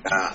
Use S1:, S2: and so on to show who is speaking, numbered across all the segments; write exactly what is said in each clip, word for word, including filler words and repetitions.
S1: Ah,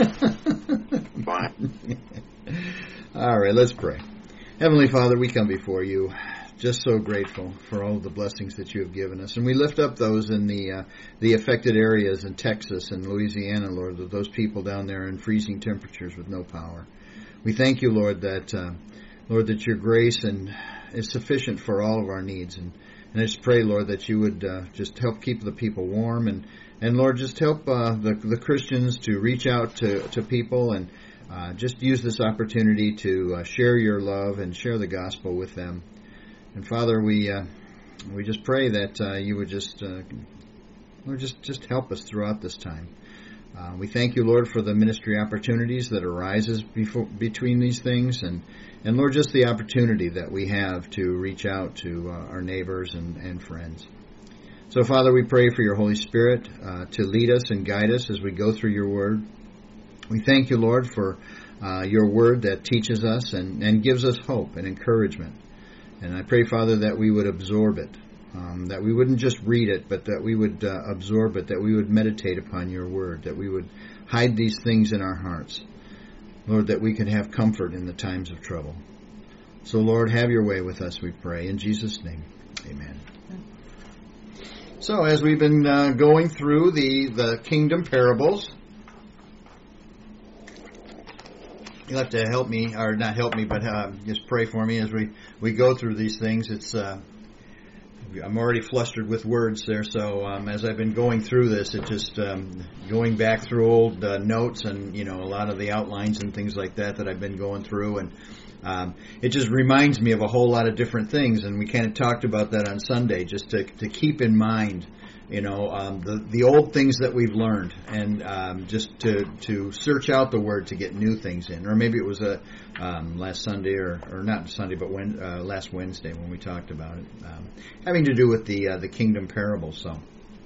S1: fine.
S2: All right, let's pray. Heavenly Father, we come before you just so grateful for all the blessings that you have given us. And we lift up those in the uh, the affected areas in Texas and Louisiana, Lord, of those people down there in freezing temperatures with no power. We thank you, Lord, that uh, Lord, that your grace and is sufficient for all of our needs. And, and I just pray, Lord, that you would uh, just help keep the people warm. And, and Lord, just help uh, the, the Christians to reach out to, to people and uh, just use this opportunity to uh, share your love and share the gospel with them. And Father, we uh, we just pray that uh, you would just uh, Lord, just just help us throughout this time. Uh, we thank you, Lord, for the ministry opportunities that arises before, between these things, and and Lord, just the opportunity that we have to reach out to uh, our neighbors and, and friends. So, Father, we pray for your Holy Spirit uh, to lead us and guide us as we go through your word. We thank you, Lord, for uh, your word that teaches us and, and gives us hope and encouragement. And I pray, Father, that we would absorb it, um, that we wouldn't just read it, but that we would uh, absorb it, that we would meditate upon your word, that we would hide these things in our hearts. Lord, that we could have comfort in the times of trouble. So, Lord, have your way with us, we pray. In Jesus' name, amen. So, as we've been uh, going through the, the kingdom parables, you'll have to help me, or not help me, but uh, just pray for me as we, we go through these things. It's uh, I'm already flustered with words there, so um, as I've been going through this, it just um, going back through old uh, notes and, you know, a lot of the outlines and things like that that I've been going through, and um, it just reminds me of a whole lot of different things, and we kind of talked about that on Sunday, just to, to keep in mind, you know, um, the the old things that we've learned, and um, just to to search out the Word to get new things in. Or maybe it was a um, last Sunday, or, or not Sunday, but when, uh, last Wednesday when we talked about it, um, having to do with the uh, the kingdom parables. So,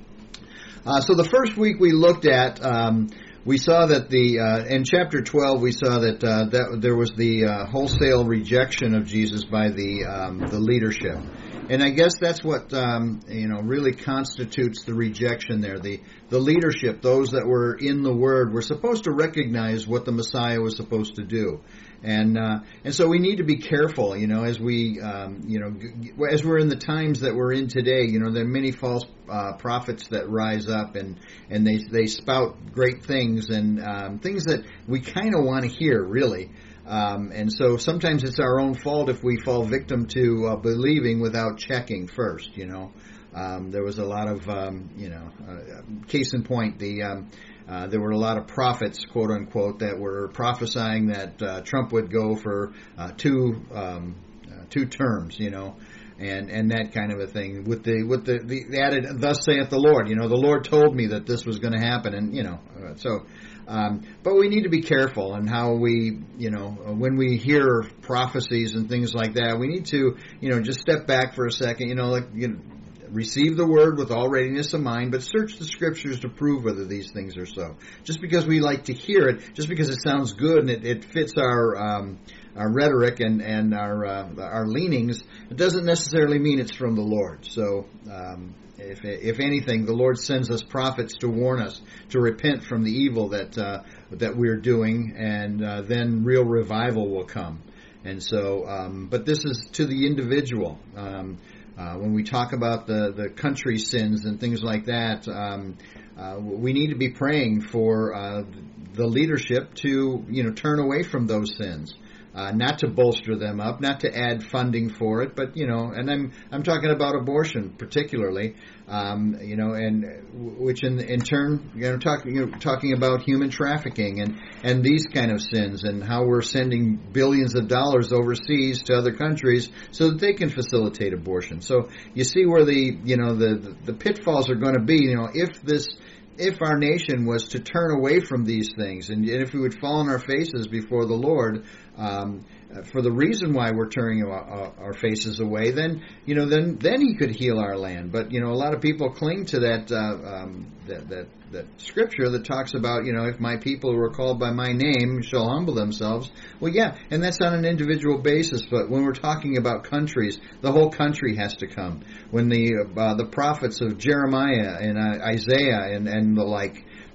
S2: uh, so the first week we looked at, um, we saw that the uh, in chapter twelve we saw that uh, that there was the uh, wholesale rejection of Jesus by the um, the leadership. And I guess that's what um, you know really constitutes the rejection there. The the leadership, those that were in the Word, were supposed to recognize what the Messiah was supposed to do, and uh, and so we need to be careful, you know, as we um, you know g- as we're in the times that we're in today. You know, there are many false uh, prophets that rise up, and and they they spout great things and um, things that we kind of want to hear, really. Um, and so sometimes it's our own fault if we fall victim to uh, believing without checking first, you know. Um, there was a lot of, um, you know, uh, case in point, the um, uh, there were a lot of prophets, quote unquote, that were prophesying that uh, Trump would go for uh, two um, uh, two terms, you know, and and that kind of a thing. With the with the, the added, "Thus saith the Lord," you know, the Lord told me that this was going to happen, and you know, uh, so. Um, but we need to be careful in how we, you know, when we hear prophecies and things like that, we need to, you know, just step back for a second, you know, like, you know, receive the word with all readiness of mind, but search the scriptures to prove whether these things are so. Just because we like to hear it, just because it sounds good and it, it fits our um, our rhetoric and and our uh, our leanings, it doesn't necessarily mean it's from the Lord. So. Um, If, if anything, the Lord sends us prophets to warn us to repent from the evil that uh, that we're doing, and uh, then real revival will come. And so, um, but this is to the individual. Um, uh, when we talk about the, the country sins and things like that, um, uh, we need to be praying for uh, the leadership to, you know, turn away from those sins. Uh, not to bolster them up, not to add funding for it, but, you know, and I'm I'm talking about abortion particularly, um, you know, and which in in turn, you know, talking you know, talking about human trafficking and, and these kind of sins, and how we're sending billions of dollars overseas to other countries so that they can facilitate abortion. So you see where the you know the the, the pitfalls are going to be. You know, if this. If our nation was to turn away from these things, and if we would fall on our faces before the Lord, um, for the reason why we're turning our, our faces away, then you know, then then He could heal our land. But you know, a lot of people cling to that uh, um, that that that scripture that talks about, you know, if my people who are called by my name shall humble themselves. Well, yeah, and that's on an individual basis. But when we're talking about countries, the whole country has to come. When the uh, the prophets of Jeremiah and uh, Isaiah and and the like,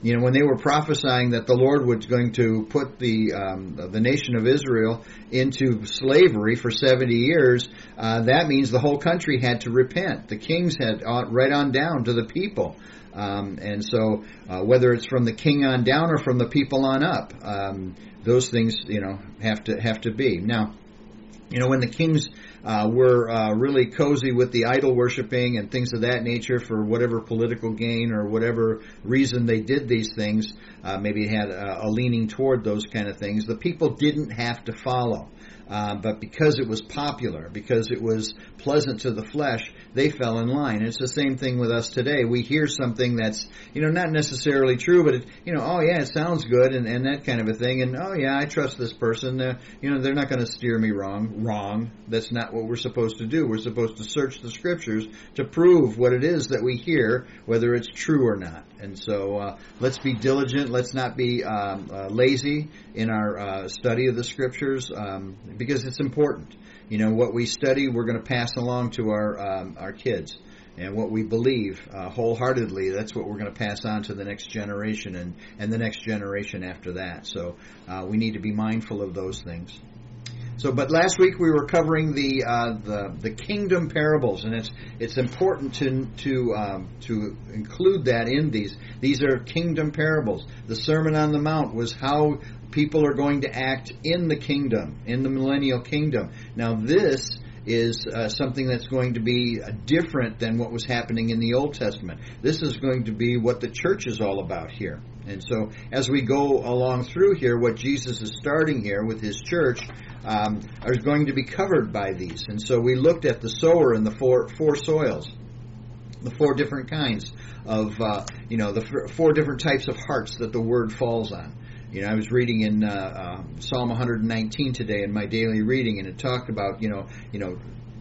S2: You know, when they were prophesying that the Lord was going to put the um, the nation of Israel into slavery for seventy years, uh, that means the whole country had to repent. The kings had uh, right on down to the people. Um, and so uh, whether it's from the king on down or from the people on up, um, those things, you know, have to have to be. Now, you know, when the kings uh, were uh, really cozy with the idol worshiping and things of that nature for whatever political gain or whatever reason they did these things, uh, maybe had a, a leaning toward those kind of things, the people didn't have to follow. Uh, but because it was popular, because it was pleasant to the flesh, they fell in line. And it's the same thing with us today. We hear something that's, you know, not necessarily true, but, it, you know, oh, yeah, it sounds good and, and that kind of a thing. And, oh, yeah, I trust this person. Uh, you know, they're not going to steer me wrong. Wrong. That's not what we're supposed to do. We're supposed to search the Scriptures to prove what it is that we hear, whether it's true or not. And so uh, let's be diligent. Let's not be um, uh, lazy in our uh, study of the Scriptures, um, because it's important. You know, what we study, we're going to pass along to our um, our kids. And what we believe uh, wholeheartedly, that's what we're going to pass on to the next generation and, and the next generation after that. So uh, we need to be mindful of those things. So, but last week we were covering the uh, the the kingdom parables, and it's it's important to to um, to include that in these. These are kingdom parables. The Sermon on the Mount was how people are going to act in the kingdom, in the millennial kingdom. Now, this is uh, something that's going to be uh, different than what was happening in the Old Testament. This is going to be what the church is all about here. And so as we go along through here, what Jesus is starting here with his church um, are going to be covered by these. And so we looked at the sower and the four, four soils, the four different kinds of, uh, you know, the four different types of hearts that the word falls on. You know, I was reading in uh, uh, Psalm one nineteen today in my daily reading, and it talked about, you know, you know,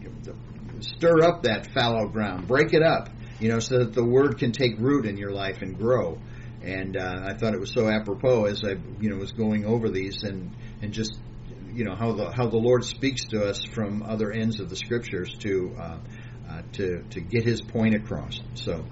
S2: stir up that fallow ground, break it up, you know, so that the word can take root in your life and grow. And uh, I thought it was so apropos as I, you know, was going over these and and just, you know, how the how the Lord speaks to us from other ends of the Scriptures to uh, uh, to to get His point across. So.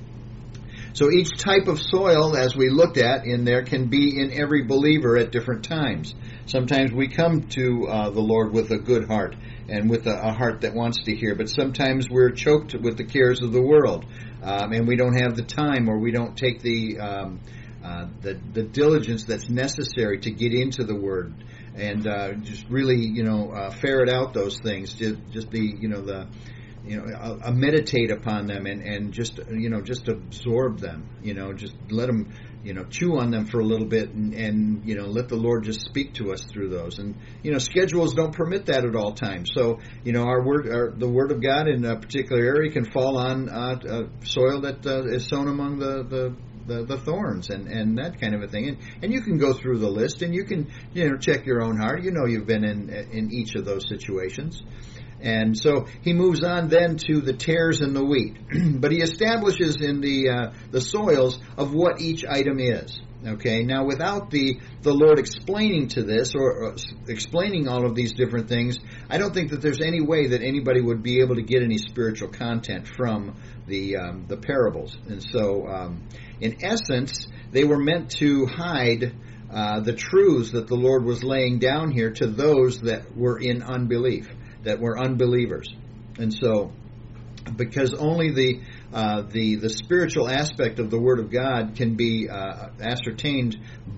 S2: So each type of soil, as we looked at in there, can be in every believer at different times. Sometimes we come to uh, the Lord with a good heart and with a, a heart that wants to hear, but sometimes we're choked with the cares of the world, um, and we don't have the time, or we don't take the, um, uh, the the diligence that's necessary to get into the Word and uh, just really, you know, uh, ferret out those things. Just, just be, you know, the You know, uh, meditate upon them and, and just, you know, just absorb them, you know, just let them, you know, chew on them for a little bit and, and, you know, let the Lord just speak to us through those. And, you know, schedules don't permit that at all times. So, you know, our word, our, the Word of God in a particular area can fall on uh, uh, soil that uh, is sown among the, the The, the thorns and, and that kind of a thing. And, and you can go through the list and you can, you know, check your own heart. You know you've been in in each of those situations. And so he moves on then to the tares and the wheat. But he establishes in the uh, the soils of what each item is. Okay, now without the, the Lord explaining to this or, or explaining all of these different things, I don't think that there's any way that anybody would be able to get any spiritual content from the um, the parables. And so, um, in essence, they were meant to hide uh, the truths that the Lord was laying down here to those that were in unbelief, that were unbelievers. And so, because only the uh, the the spiritual aspect of the Word of God can be uh, ascertained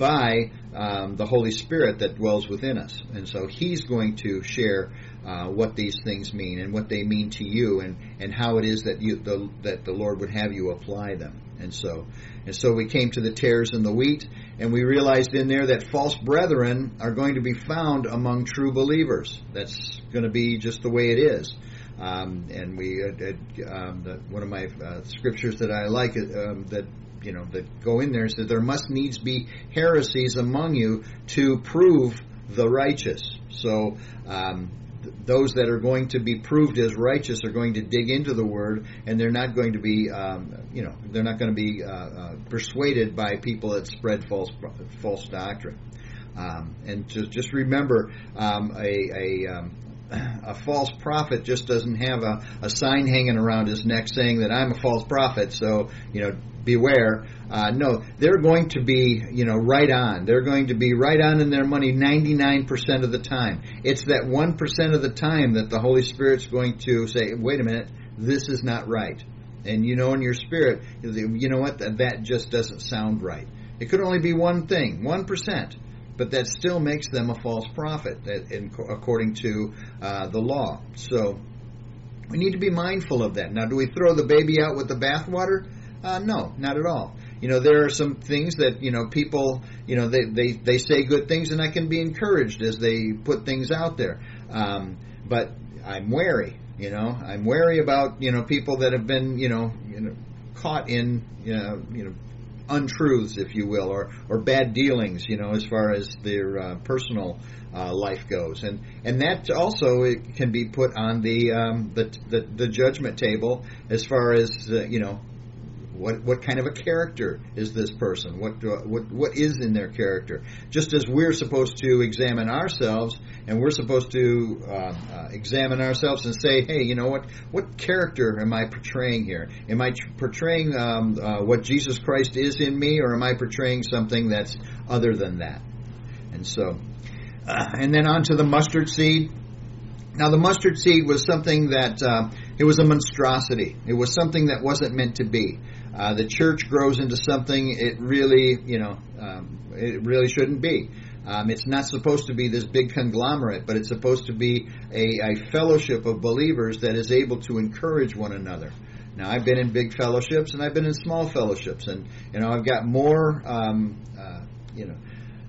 S2: by um, the Holy Spirit that dwells within us, and so He's going to share uh, what these things mean and what they mean to you, and, and how it is that you the, that the Lord would have you apply them. And so, and so we came to the tares and the wheat, and we realized in there that false brethren are going to be found among true believers. That's going to be just the way it is. Um, and we, uh, uh, um, the, one of my uh, scriptures that I like um, that you know that go in there is that there must needs be heresies among you to prove the righteous. So um, th- those that are going to be proved as righteous are going to dig into the Word, and they're not going to be, um, you know, they're not going to be uh, uh, persuaded by people that spread false false doctrine. Um, and just just remember um, a a um, a false prophet just doesn't have a, a sign hanging around his neck saying that I'm a false prophet, so, you know, beware. Uh, no, they're going to be, you know, right on. They're going to be right on in their money ninety-nine percent of the time. It's that one percent of the time that the Holy Spirit's going to say, wait a minute, this is not right. And you know in your spirit, you know what, that, that just doesn't sound right. It could only be one thing, one percent. But that still makes them a false prophet, according to uh, the law. So we need to be mindful of that. Now, do we throw the baby out with the bathwater? Uh, no, not at all. You know, there are some things that, you know, people, you know, they, they, they say good things, and I can be encouraged as they put things out there. Um, but I'm wary, you know. I'm wary about, you know, people that have been, you know, you know caught in, you know, you know, untruths, if you will, or, or bad dealings, you know, as far as their uh, personal uh, life goes, and and that also it can be put on the um, the, the the judgment table as far as uh, you know, what what kind of a character is this person? What uh, what what is in their character? Just as we're supposed to examine ourselves, and we're supposed to uh, uh, examine ourselves and say, hey, you know what? What character am I portraying here? Am I tr- portraying um, uh, what Jesus Christ is in me, or am I portraying something that's other than that? And so, uh, and then on to the mustard seed. Now, the mustard seed was something that uh, it was a monstrosity. It was something that wasn't meant to be. Uh, the church grows into something it really, you know, um, it really shouldn't be. Um, it's not supposed to be this big conglomerate, but it's supposed to be a, a fellowship of believers that is able to encourage one another. Now, I've been in big fellowships and I've been in small fellowships, and you know, I've got more, um, uh, you know.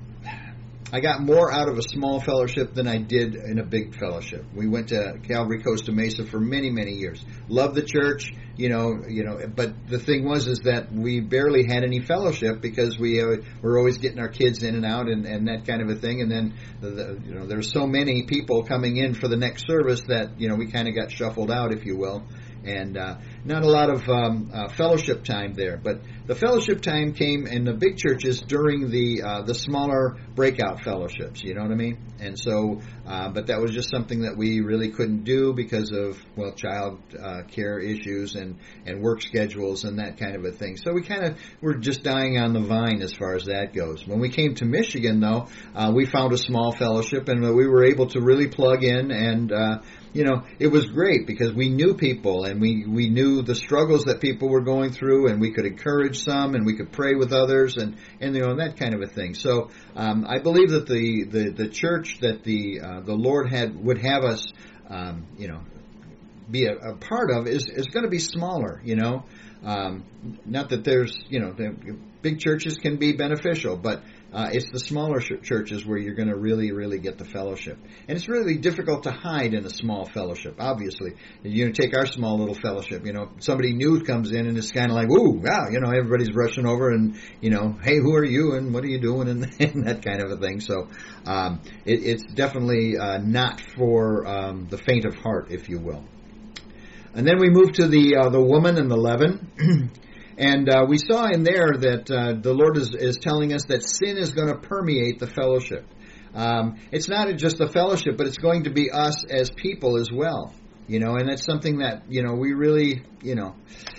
S2: I got more out of a small fellowship than I did in a big fellowship. We went to Calvary Costa Mesa for many, many years. Loved the church, you know, you know. But the thing was, is that we barely had any fellowship because we uh, were always getting our kids in and out and, and that kind of a thing. And then, the, the, you know, there's so many people coming in for the next service that you know we kind of got shuffled out, if you will. And uh, not a lot of um, uh, fellowship time there. But the fellowship time came in the big churches during the uh, the smaller breakout fellowships, you know what I mean? And so, uh, but that was just something that we really couldn't do because of, well, child uh, care issues and, and work schedules and that kind of a thing. So we kind of were just dying on the vine as far as that goes. When we came to Michigan, though, uh, we found a small fellowship, and we were able to really plug in, and uh, you know, it was great because we knew people, and we, we knew the struggles that people were going through, and we could encourage some, and we could pray with others, and, and you know, that kind of a thing. So um, I believe that the, the, the church that the uh, the Lord had would have us, um, you know, be a, a part of is is going to be smaller. You know, um, not that there's you know the big churches can be beneficial, but Uh, it's the smaller ch- churches where you're going to really, really get the fellowship. And it's really difficult to hide in a small fellowship, obviously. You know, take our small little fellowship, you know, somebody new comes in and it's kind of like, ooh, wow, you know, everybody's rushing over and, you know, hey, who are you and what are you doing and, and that kind of a thing. So um, it, it's definitely uh, not for um, the faint of heart, if you will. And then we move to the uh, the woman and the leaven. And uh, we saw in there that uh, the Lord is, is telling us that sin is going to permeate the fellowship. Um, it's not just the fellowship, but it's going to be us as people as well. You know, and that's something that, you know, we really, you know,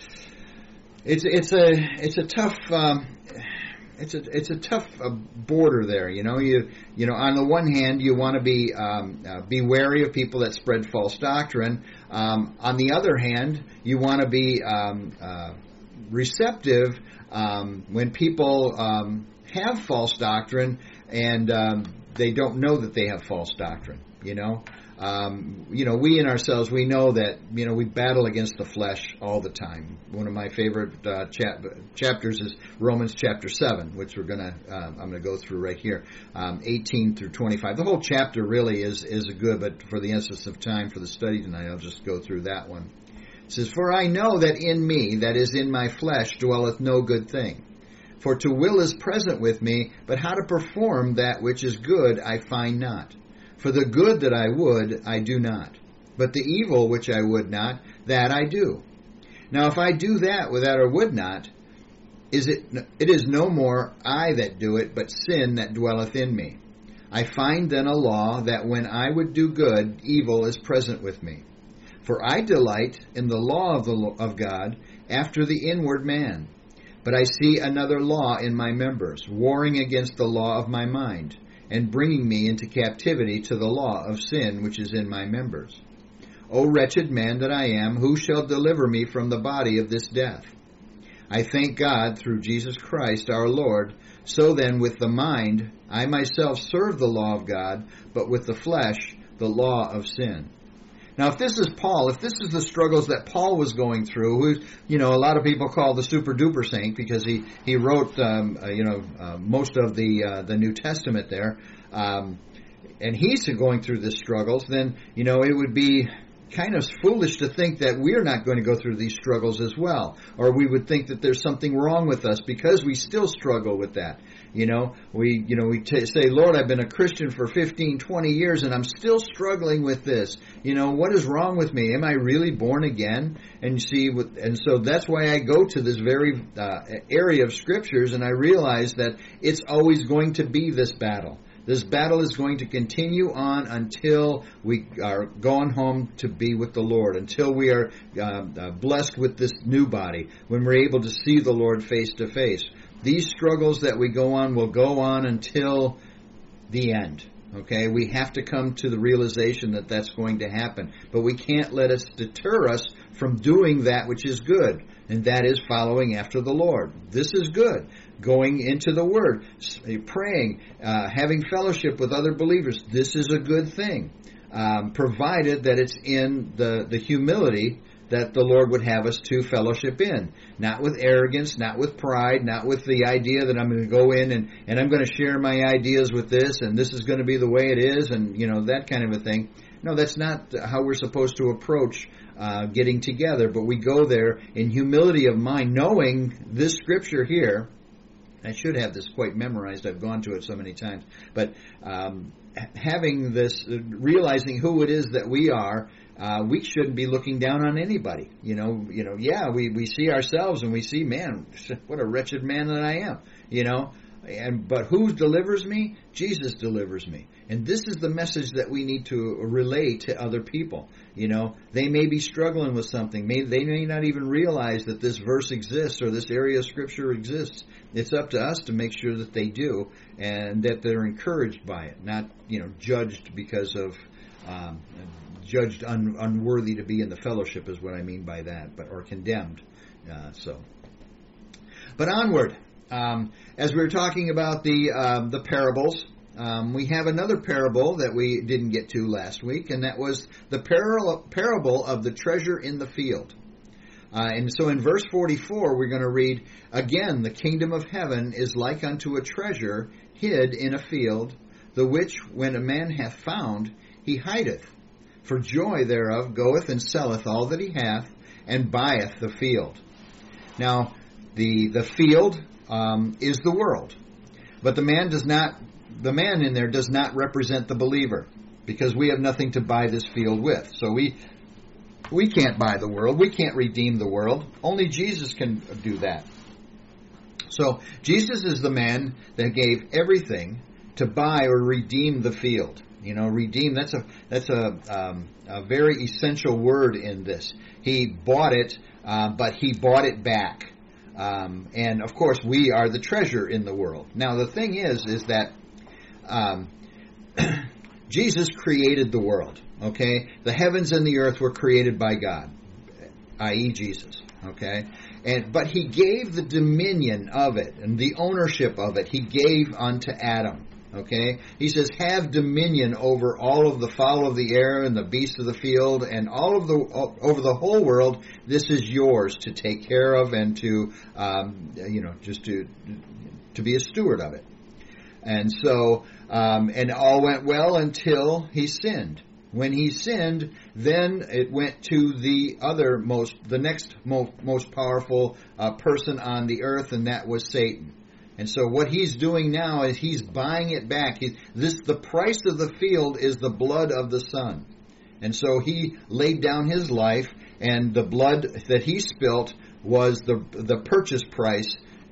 S2: it's it's a it's a tough um, it's a it's a tough uh, border there. You know, you you know, on the one hand, you want to be um, uh, be wary of people that spread false doctrine. Um, on the other hand, you want to be um, uh, receptive um, when people um, have false doctrine and um, they don't know that they have false doctrine. You know, um, you know, we in ourselves, we know that, you know, we battle against the flesh all the time. One of my favorite uh, chap- chapters is Romans chapter seven, which we're gonna uh, I'm gonna go through right here, um, eighteen through twenty-five. The whole chapter really is is a good, but for the essence of time for the study tonight, I'll just go through that one. It says, "For I know that in me, that is in my flesh, dwelleth no good thing. For to will is present with me, but how to perform that which is good I find not. For the good that I would, I do not. But the evil which I would not, that I do. Now if I do that that I would not, is it, it is no more I that do it, but sin that dwelleth in me. I find then a law that when I would do good, evil is present with me. For I delight in the law of, the, of God after the inward man. But I see another law in my members, warring against the law of my mind, and bringing me into captivity to the law of sin which is in my members. O wretched man that I am, who shall deliver me from the body of this death? I thank God through Jesus Christ our Lord. So then with the mind I myself serve the law of God, but with the flesh the law of sin. Now, if this is Paul, if this is the struggles that Paul was going through, who, you know, a lot of people call the super duper saint because he he wrote, um, uh, you know, uh, most of the uh, the New Testament there, um, and he's going through these struggles, then you know it would be kind of foolish to think that we're not going to go through these struggles as well, or we would think that there's something wrong with us because we still struggle with that. You know, we you know we t- say, Lord, I've been a Christian for fifteen, twenty years, and I'm still struggling with this. You know, what is wrong with me? Am I really born again? And you see, and so that's why I go to this very uh, area of scriptures, and I realize that it's always going to be this battle. This battle is going to continue on until we are gone home to be with the Lord, until we are uh, uh, blessed with this new body, when we're able to see the Lord face to face. These struggles that we go on will go on until the end. Okay, we have to come to the realization that that's going to happen. But we can't let us deter us from doing that which is good, and that is following after the Lord. This is good. Going into the Word, praying, uh, having fellowship with other believers. This is a good thing, um, provided that it's in the, the humility that the Lord would have us to fellowship in. Not with arrogance, not with pride, not with the idea that I'm going to go in and, and I'm going to share my ideas with this, and this is going to be the way it is, and, you know, that kind of a thing. No, that's not how we're supposed to approach uh, getting together, but we go there in humility of mind, knowing this scripture here. I should have this quite memorized. I've gone to it so many times. But um, having this, uh, realizing who it is that we are, uh, we shouldn't be looking down on anybody. You know, you know. Yeah, we, we see ourselves and we see, man, what a wretched man that I am. You know, and but who delivers me? Jesus delivers me. And this is the message that we need to relay to other people. You know, they may be struggling with something. May, they may not even realize that this verse exists or this area of Scripture exists. It's up to us to make sure that they do and that they're encouraged by it, not, you know, judged because of, um, judged un, unworthy to be in the fellowship is what I mean by that, but or condemned. Uh, so, but onward. Um, as we were talking about the uh, the parables, um, we have another parable that we didn't get to last week, and that was the par- parable of the treasure in the field. Uh, and so in verse forty-four, we're going to read, Again, the kingdom of heaven is like unto a treasure hid in a field, the which when a man hath found, he hideth. For joy thereof goeth and selleth all that he hath, and buyeth the field. Now, the the field um, is the world, but the man does not. The man in there does not represent the believer, because we have nothing to buy this field with. So we we can't buy the world. We can't redeem the world. Only Jesus can do that. So Jesus is the man that gave everything to buy or redeem the field. You know, redeem, that's a that's a, um, a very essential word in this. He bought it, uh, but he bought it back. Um, and, of course, we are the treasure in the world. Now, the thing is, is that um, Jesus created the world, okay? The heavens and the earth were created by God, that is. Jesus, okay? And but he gave the dominion of it and the ownership of it, he gave unto Adam. Okay, he says, have dominion over all of the fowl of the air and the beasts of the field and all of the over the whole world. This is yours to take care of and to, um, you know, just to to be a steward of it. And so, um, and all went well until he sinned. When he sinned, then it went to the other most, the next most, most powerful uh, person on the earth, and that was Satan. And so what he's doing now is he's buying it back. He, this the price of the field is the blood of the Son. And so he laid down his life, and the blood that he spilt was the the purchase price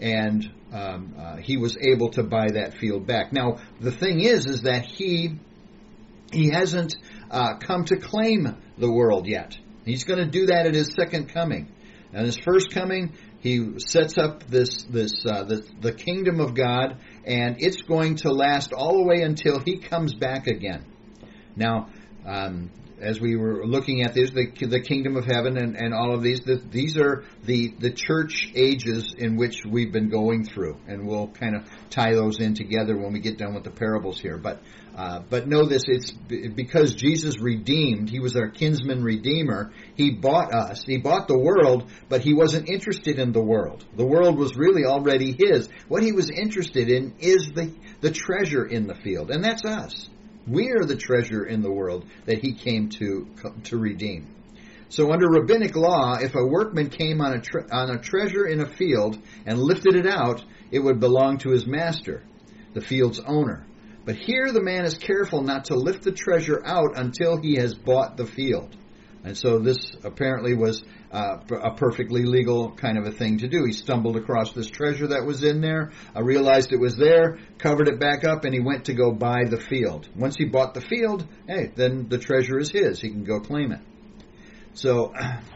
S2: and um, uh, he was able to buy that field back. Now, the thing is, is that he he hasn't uh, come to claim the world yet. He's going to do that at his second coming. And his first coming, he sets up this this uh, the, the kingdom of God, and it's going to last all the way until he comes back again. Now, um, as we were looking at this, the, the kingdom of heaven and, and all of these, the, these are the, the church ages in which we've been going through. And we'll kind of tie those in together when we get done with the parables here. But uh, but know this, it's because Jesus redeemed, he was our kinsman redeemer, he bought us, he bought the world, but he wasn't interested in the world. The world was really already his. What he was interested in is the, the treasure in the field, and that's us. We are the treasure in the world that he came to to redeem. So under rabbinic law, if a workman came on a tre- on a treasure in a field and lifted it out, it would belong to his master, the field's owner. But here the man is careful not to lift the treasure out until he has bought the field. And so this apparently was uh, a perfectly legal kind of a thing to do. He stumbled across this treasure that was in there, uh, realized it was there, covered it back up, and he went to go buy the field. Once he bought the field, hey, then the treasure is his. He can go claim it. So,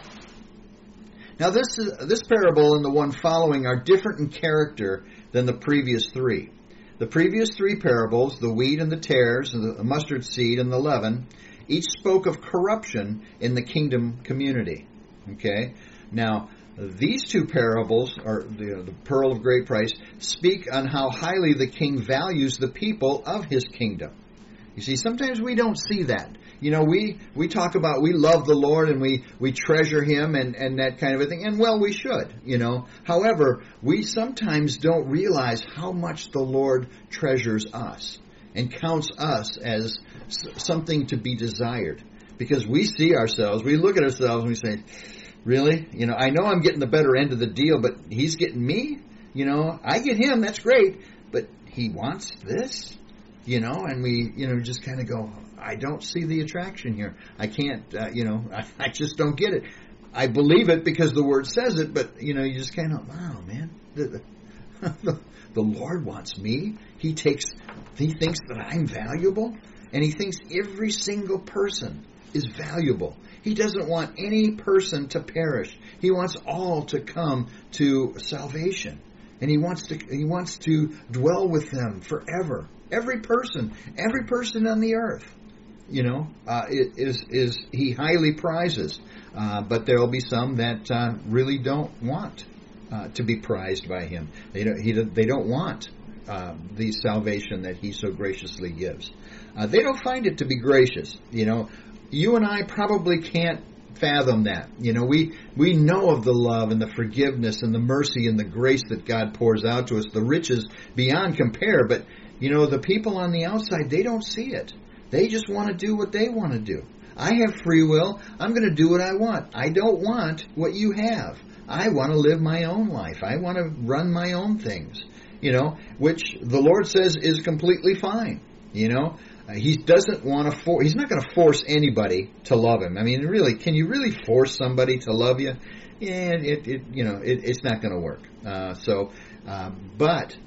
S2: now this is, this parable and the one following are different in character than the previous three. The previous three parables, the wheat and the tares, and the mustard seed and the leaven, each spoke of corruption in the kingdom community. Okay? Now, these two parables, or the, the pearl of great price, speak on how highly the king values the people of his kingdom. You see, sometimes we don't see that. You know, we, we talk about we love the Lord and we, we treasure him and, and that kind of a thing. And, well, we should, you know. However, we sometimes don't realize how much the Lord treasures us and counts us as something to be desired. Because we see ourselves, we look at ourselves and we say, really? You know, I know I'm getting the better end of the deal, but he's getting me? You know, I get him, that's great. But he wants this? You know, and we, you know, just kind of go, I don't see the attraction here. I can't, uh, you know, I, I just don't get it. I believe it because the Word says it, but, you know, you just kind of, wow, man, the, the, the Lord wants me. He takes, he thinks that I'm valuable, and he thinks every single person is valuable. He doesn't want any person to perish. He wants all to come to salvation, and he wants to, he wants to dwell with them forever. Every person, every person on the earth, you know, uh, is is he highly prizes. Uh, but there will be some that uh, really don't want uh, to be prized by him. They don't. He, they don't want uh, the salvation that he so graciously gives. Uh, they don't find it to be gracious. You know, you and I probably can't fathom that. You know, we we know of the love and the forgiveness and the mercy and the grace that God pours out to us, the riches beyond compare. But you know, the people on the outside, they don't see it. They just want to do what they want to do. I have free will. I'm going to do what I want. I don't want what you have. I want to live my own life. I want to run my own things, you know, which the Lord says is completely fine. You know, uh, he doesn't want to force, he's not going to force anybody to love him. I mean, really, can you really force somebody to love you? Yeah, it, it you know, it, it's not going to work. Uh, so, uh, but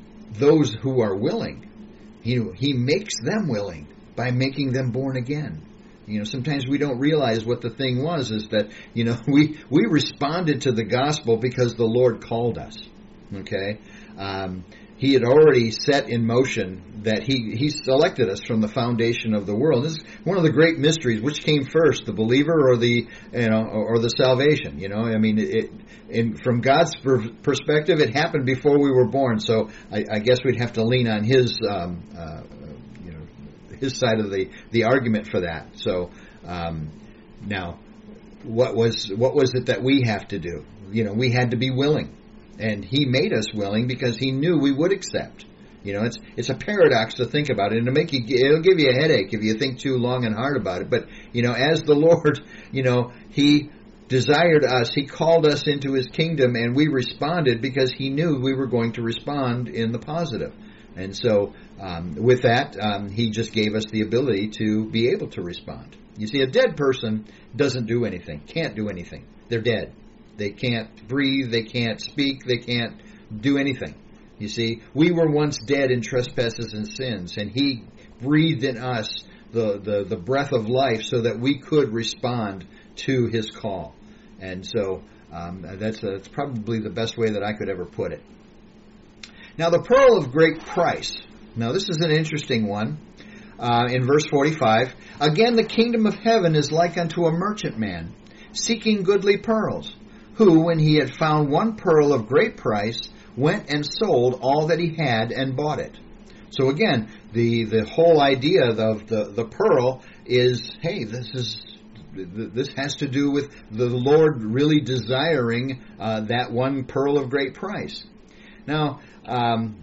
S2: those who are willing, he, he makes them willing by making them born again. You know, sometimes we don't realize what the thing was, is that, you know, we, we responded to the gospel because the Lord called us, okay? Um, he had already set in motion that he, he selected us from the foundation of the world. This is one of the great mysteries. Which came first, the believer or the, you know, or, or the salvation? You know, I mean, it, in, from God's per- perspective, it happened before we were born. So I, I guess we'd have to lean on His, um, uh, you know, His side of the, the argument for that. So um, now, what was what was it that we have to do? You know, we had to be willing. And he made us willing because he knew we would accept. You know, it's it's a paradox to think about it, and it'll make you it'll give you a headache if you think too long and hard about it. But you know, as the Lord, you know, he desired us, he called us into his kingdom, and we responded because he knew we were going to respond in the positive. And so, um, with that, um, he just gave us the ability to be able to respond. You see, a dead person doesn't do anything, can't do anything. They're dead. They can't breathe, they can't speak, they can't do anything. You see, we were once dead in trespasses and sins, and He breathed in us the, the, the breath of life so that we could respond to His call. And so um, that's, a, that's probably the best way that I could ever put it. Now, the pearl of great price. Now, this is an interesting one. Uh, in verse forty-five, again, the kingdom of heaven is like unto a merchantman, seeking goodly pearls, who, when he had found one pearl of great price, went and sold all that he had and bought it. So again, the, the whole idea of the, the pearl is, hey, this is this has to do with the Lord really desiring uh, that one pearl of great price. Now, um,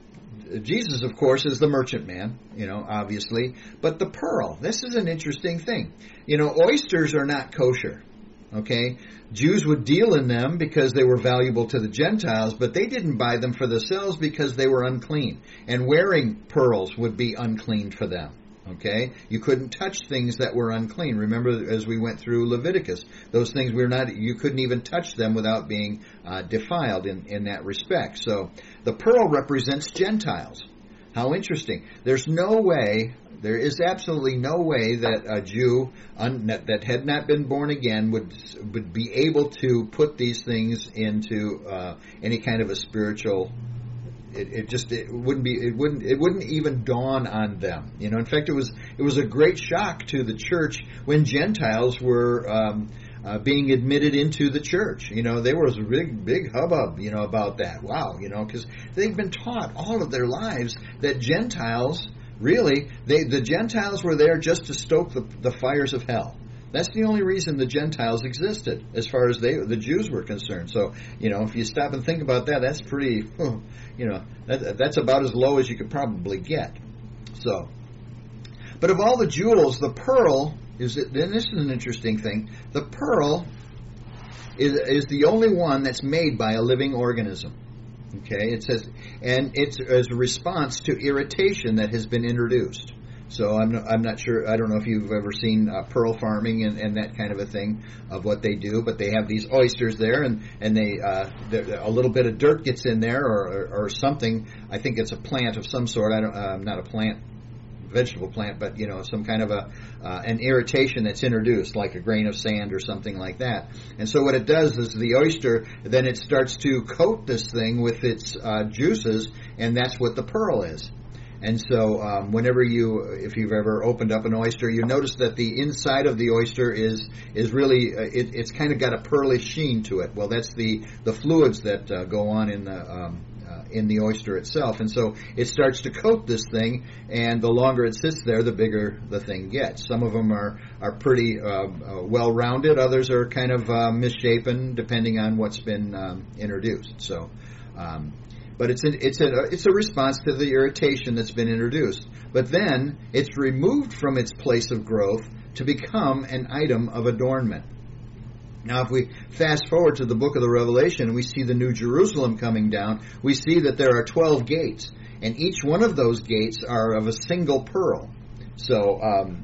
S2: Jesus, of course, is the merchantman, you know, obviously. But the pearl, this is an interesting thing. You know, oysters are not kosher, okay? Jews would deal in them because they were valuable to the Gentiles, but they didn't buy them for themselves because they were unclean. And wearing pearls would be unclean for them, okay? You couldn't touch things that were unclean. Remember, as we went through Leviticus, those things were not, you couldn't even touch them without being uh, defiled in, in that respect. So the pearl represents Gentiles. How interesting. There's no way, there is absolutely no way that a Jew un, that had not been born again would would be able to put these things into uh, any kind of a spiritual. It, it just it wouldn't be it wouldn't it wouldn't even dawn on them. You know, in fact, it was it was a great shock to the church when Gentiles were um, uh, being admitted into the church. You know, there was a big big hubbub, you know, about that. Wow, you know, because they've been taught all of their lives that Gentiles really they the Gentiles were there just to stoke the, the fires of hell. That's the only reason the Gentiles existed, as far as they, the Jews were concerned. So, you know, if you stop and think about that, that's pretty, you know, that, that's about as low as you could probably get. So, but of all the jewels, the pearl is, and this is an interesting thing, the pearl is is the only one that's made by a living organism. Okay, it says, and it's as a response to irritation that has been introduced. So I'm not, I'm not sure, I don't know if you've ever seen uh, pearl farming and, and that kind of a thing of what they do, but they have these oysters there, and, and they uh, a little bit of dirt gets in there or, or, or something. I think it's a plant of some sort. I don't, uh, not a plant, vegetable plant, but, you know, some kind of a uh, an irritation that's introduced, like a grain of sand or something like that. And so what it does is the oyster, then it starts to coat this thing with its uh, juices, and that's what the pearl is. And so um, whenever you, if you've ever opened up an oyster, you notice that the inside of the oyster is is really, uh, it, it's kind of got a pearly sheen to it. Well, that's the, the fluids that uh, go on in the um, uh, in the oyster itself. And so it starts to coat this thing, and the longer it sits there, the bigger the thing gets. Some of them are, are pretty uh, uh, well-rounded. Others are kind of uh, misshapen, depending on what's been um, introduced. So... Um, But it's a, it's a it's a response to the irritation that's been introduced. But then it's removed from its place of growth to become an item of adornment. Now, if we fast forward to the book of the Revelation, we see the New Jerusalem coming down. We see that there are twelve gates, and each one of those gates are of a single pearl. So um,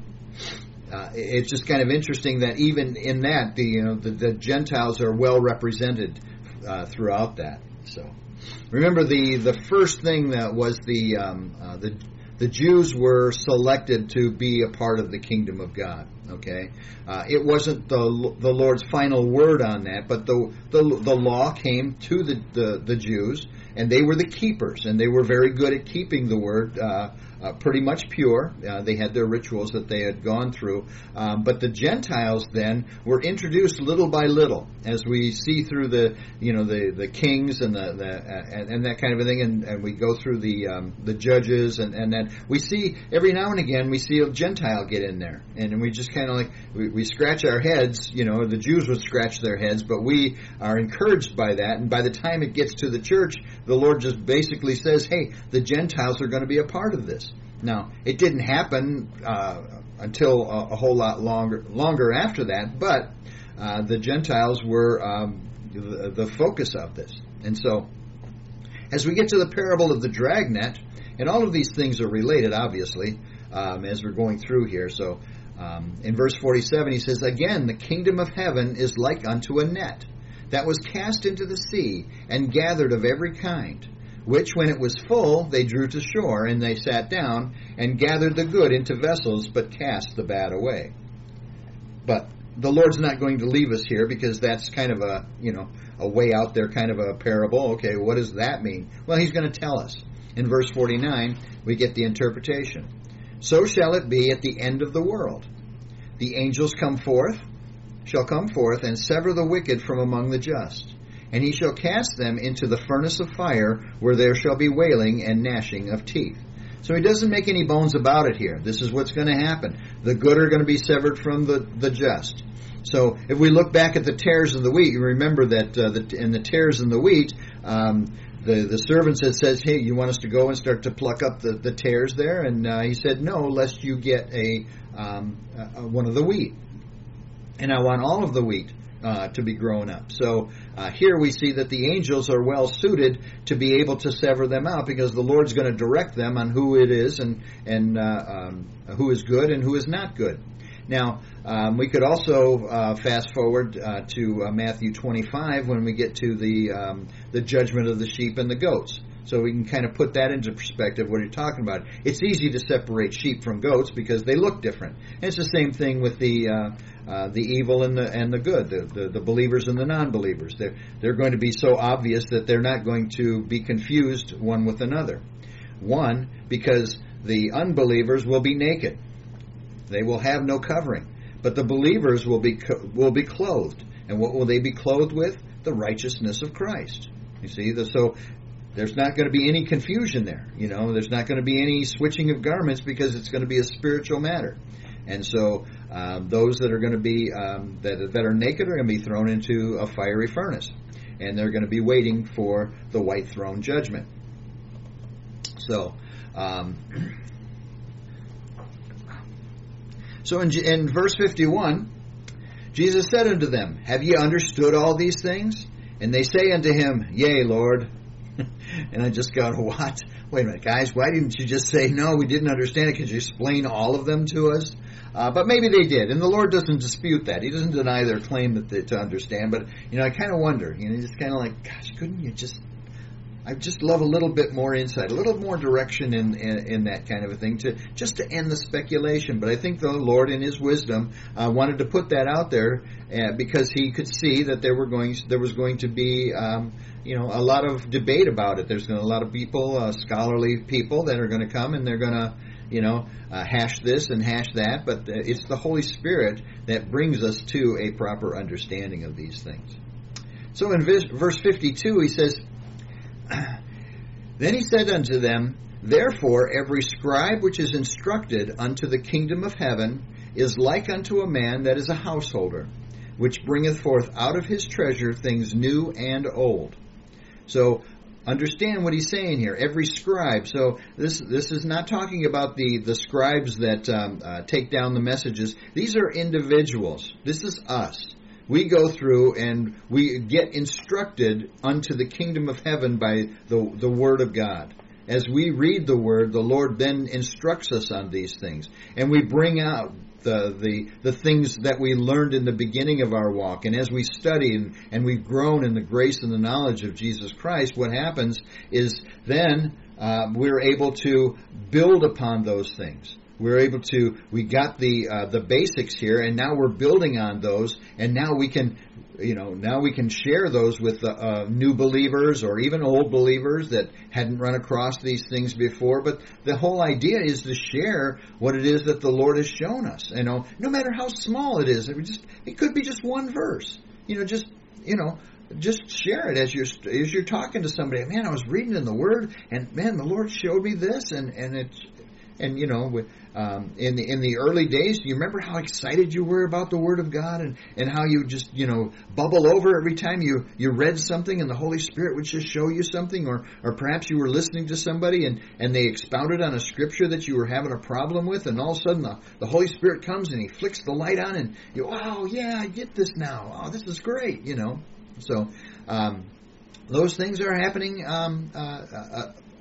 S2: uh, it's just kind of interesting that even in that, the you know the, the Gentiles are well represented uh, throughout that. So. Remember, the, the first thing that was the, um, uh, the the Jews were selected to be a part of the kingdom of God. Okay, uh, it wasn't the the Lord's final word on that, but the the, the law came to the, the the Jews, and they were the keepers, and they were very good at keeping the word. Uh, Uh, pretty much pure. Uh, they had their rituals that they had gone through. Um, but the Gentiles then were introduced little by little, as we see through the, you know, the, the kings and the, the uh, and, and that kind of a thing, and, and we go through the um, the judges, and, and then we see every now and again we see a Gentile get in there, and we just kind of like we, we scratch our heads. You know, the Jews would scratch their heads, but we are encouraged by that. And by the time it gets to the church, the Lord just basically says, "Hey, the Gentiles are going to be a part of this." Now, it didn't happen uh, until a, a whole lot longer longer after that, but uh, the Gentiles were um, the, the focus of this. And so, as we get to the parable of the dragnet, and all of these things are related, obviously, um, as we're going through here. So, um, in verse forty-seven, he says, "Again, the kingdom of heaven is like unto a net, that was cast into the sea, and gathered of every kind, which when it was full they drew to shore, and they sat down, and gathered the good into vessels, but cast the bad away. But the Lord's not going to leave us here, because that's kind of a, you know, a way out there kind of a parable. Okay, what does that mean? Well, he's going to tell us. In verse forty-nine, we get the interpretation. So shall it be at the end of the world. The angels come forth, shall come forth, and sever the wicked from among the just. And he shall cast them into the furnace of fire, where there shall be wailing and gnashing of teeth. So he doesn't make any bones about it here. This is what's going to happen. The good are going to be severed from the, the just. So if we look back at the tares of the wheat, you remember that uh, the, in the tares in the wheat, um, the, the servant said, says, hey, you want us to go and start to pluck up the, the tares there? And uh, he said, no, lest you get a um, uh, one of the wheat. And I want all of the wheat uh, to be grown up. So uh, here we see that the angels are well suited to be able to sever them out, because the Lord's going to direct them on who it is and, and uh, um, who is good and who is not good. Now, um, we could also uh, fast forward uh, to uh, Matthew twenty-five when we get to the um, the judgment of the sheep and the goats. So we can kind of put that into perspective, what you're talking about. It's easy to separate sheep from goats because they look different. And it's the same thing with the uh, uh, the evil and the and the good, the, the, the believers and the non-believers. They're, they're going to be so obvious that they're not going to be confused one with another. One, because the unbelievers will be naked. They will have no covering. But the believers will be will be clothed. And what will they be clothed with? The righteousness of Christ. You see, the, so there's not going to be any confusion there. You know, there's not going to be any switching of garments, because it's going to be a spiritual matter. And so um, those that are going to be um, that that are naked are going to be thrown into a fiery furnace, and they're going to be waiting for the white throne judgment. So. Um, So in, in verse fifty-one, Jesus said unto them, Have ye understood all these things? And they say unto him, Yea, Lord. And I just go, what? Wait a minute, guys, why didn't you just say, no, we didn't understand it? Could you explain all of them to us? Uh, but maybe they did, and the Lord doesn't dispute that. He doesn't deny their claim that they, to understand. But, you know, I kind of wonder, you know, just kind of like, gosh, couldn't you just... I just love a little bit more insight, a little more direction in, in in that kind of a thing, to just to end the speculation. But I think the Lord, in His wisdom, uh, wanted to put that out there uh, because He could see that there were going there was going to be um, you know a lot of debate about it. There's going to be a lot of people, uh, scholarly people, that are going to come, and they're going to you know uh, hash this and hash that. But it's the Holy Spirit that brings us to a proper understanding of these things. So in verse fifty-two, he says. Then he said unto them, Therefore every scribe which is instructed unto the kingdom of heaven is like unto a man that is a householder, which bringeth forth out of his treasure things new and old. So understand what he's saying here. Every scribe. So this this is not talking about the, the scribes that um, uh, take down the messages. These are individuals. This is us. We go through and we get instructed unto the kingdom of heaven by the, the Word of God. As we read the Word, the Lord then instructs us on these things. And we bring out the, the, the things that we learned in the beginning of our walk. And as we study and, and we've grown in the grace and the knowledge of Jesus Christ, what happens is then uh, we're able to build upon those things. We're able to, we got the uh, the basics here, and now we're building on those, and now we can, you know, now we can share those with uh, uh, new believers or even old believers that hadn't run across these things before. But the whole idea is to share what it is that the Lord has shown us. You know, no matter how small it is, it would just it could be just one verse. You know, just you know. Just share it as you're as you're talking to somebody. Man, I was reading in the Word, and man, the Lord showed me this, and and it's. And, you know, um, in the in the early days, do you remember how excited you were about the Word of God and, and how you just, you know, bubble over every time you, you read something and the Holy Spirit would just show you something? Or, or perhaps you were listening to somebody and, and they expounded on a scripture that you were having a problem with, and all of a sudden the, the Holy Spirit comes and He flicks the light on and you, oh, yeah, I get this now. Oh, this is great, you know. So um, those things are happening um, uh, uh,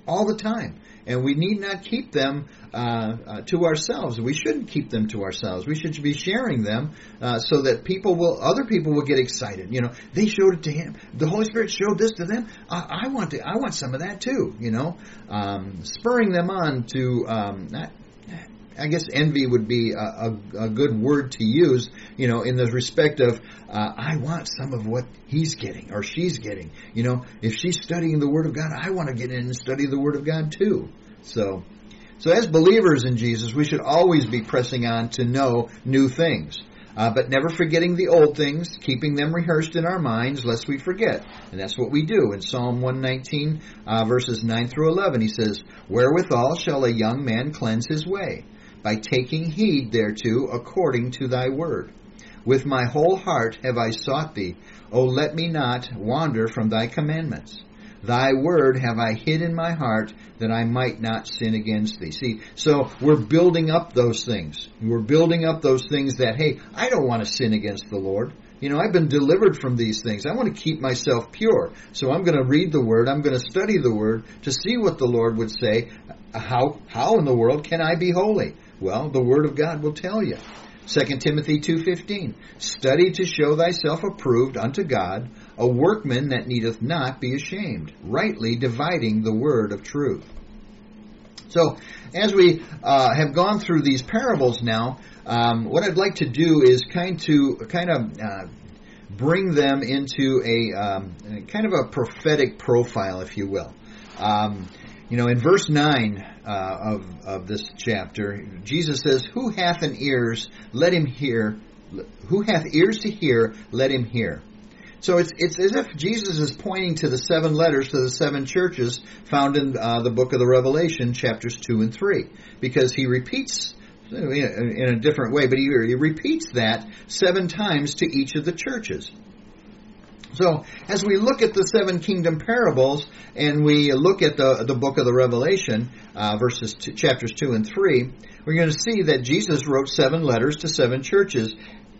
S2: all the time. And we need not keep them uh, uh, to ourselves. We shouldn't keep them to ourselves. We should be sharing them uh, so that people will, other people will get excited. You know, they showed it to him. The Holy Spirit showed this to them. I, I want to. I want some of that too. You know, um, spurring them on to. Um, not, I guess envy would be a, a, a good word to use. You know, in the respect of uh, I want some of what he's getting or she's getting. You know, if she's studying the Word of God, I want to get in and study the Word of God too. So, so as believers in Jesus, we should always be pressing on to know new things, uh, but never forgetting the old things, keeping them rehearsed in our minds, lest we forget. And that's what we do. In Psalm one nineteen, uh, verses nine through eleven, he says, "Wherewithal shall a young man cleanse his way? By taking heed thereto according to thy word. With my whole heart have I sought thee. O let me not wander from thy commandments. Thy word have I hid in my heart, that I might not sin against thee." See, so we're building up those things. We're building up those things that, hey, I don't want to sin against the Lord. You know, I've been delivered from these things. I want to keep myself pure. So I'm going to read the Word. I'm going to study the Word to see what the Lord would say. How, how in the world can I be holy? Well, the Word of God will tell you. Second Timothy two fifteen, "Study to show thyself approved unto God, a workman that needeth not be ashamed, rightly dividing the word of truth." So, as we uh, have gone through these parables now, um, what I'd like to do is kind to kind of uh, bring them into a um, kind of a prophetic profile, if you will. Um, you know, in verse nine uh, of of this chapter, Jesus says, "Who hath an ears, let him hear. Who hath ears to hear, let him hear." So it's it's as if Jesus is pointing to the seven letters to the seven churches found in uh, the book of the Revelation, chapters two and three, because he repeats in a different way, but he, he repeats that seven times to each of the churches. So, as we look at the seven kingdom parables, and we look at the the book of the Revelation, uh, verses two, chapters two and three, we're going to see that Jesus wrote seven letters to seven churches,